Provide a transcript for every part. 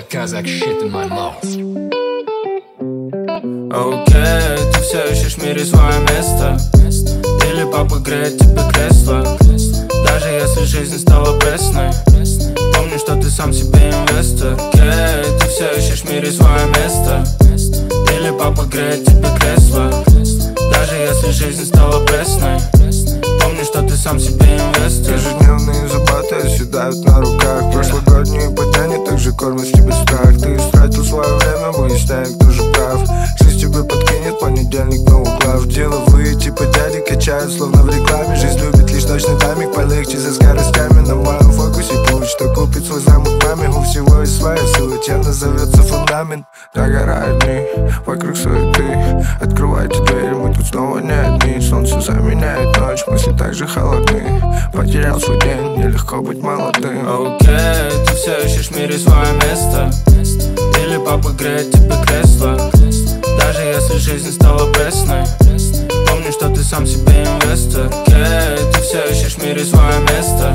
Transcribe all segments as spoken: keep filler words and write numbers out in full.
Kazakh shit in my mouth. Окей, ты все ищешь в мире свое место, или папа греет тебе кресло. Даже если жизнь стала пресной, помни, что ты сам себе инвестор. Окей, ты все ищешь в мире свое место, или папа греет тебе кресло. Даже если жизнь стала пресной, помни, что ты сам себе инвестор. Ежедневные забаты оседают на руках. Прошлогодние падения также кормят в тебе страх. Ты истратил свое время, выясняя, кто же прав. Жизнь тебе подкинет понедельник на углах. Деловые типа дяди качают, словно в рекламе. Жизнь любит лишь точный тайминг, полегче за скоростями. На моем фокусе путь, что купит свой замок маме. У всего есть своя сила, чем назовется фундамент. Догорают дни, вокруг суеты. Открывайте двери, мы тут снова не одни. Солнце заменяет ночь, мысли так же холодны. Потерял свой день, нелегко быть молодым. Окей, ты все ищешь в мире свое место, или папа греет тебе кресло. Даже если жизнь стала пресной, помни, что ты сам себе инвестор. Окей, ты все ищешь в мире свое место,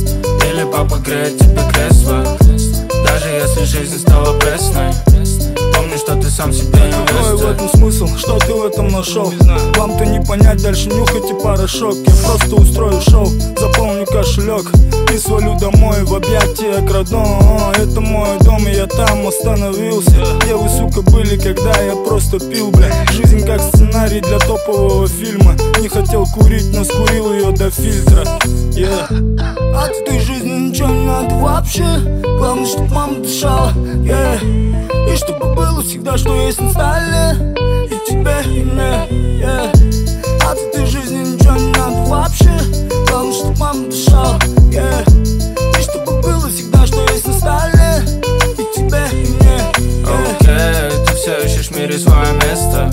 или папа греет тебе кресло. Даже если жизнь стала пресной, помни, что ты сам себе инвестор. Какой в этом смысл? Что ты в этом нашел? Вам-то не понять, дальше нюхайте порошок. Я просто устрою шоу, заполню кошелек и свалю домой в объятия к родному. Это мой дом, и я там остановился. Где вы, сука, были, когда я просто пил, бля? Жизнь как сценарий для топового фильма. Не хотел курить, но скурил ее до фильтра. yeah. От этой жизни ничего не надо вообще. Главное, чтоб мама дышала, yeah. И чтобы было всегда, что есть на столе. И тебе, и мне, yeah. От этой жизни ничего не надо вообще. Главное, чтоб мама дышала, yeah. И чтобы было всегда, что есть на столе. И тебе, и мне, yeah. Окей, ты все ищешь в мире свое место,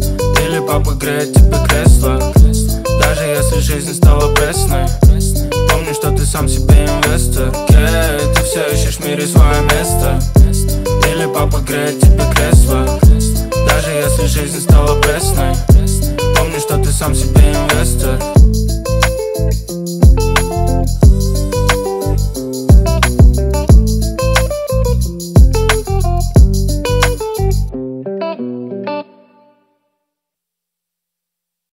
или папа греет тебе кресло. Даже если жизнь стала пресной, помни, что ты сам себе инвестор. Окей, ты все ищешь в мире свое место, или папа греет тебе кресло. Даже если жизнь стала пресной, помни, что ты сам себе инвестор.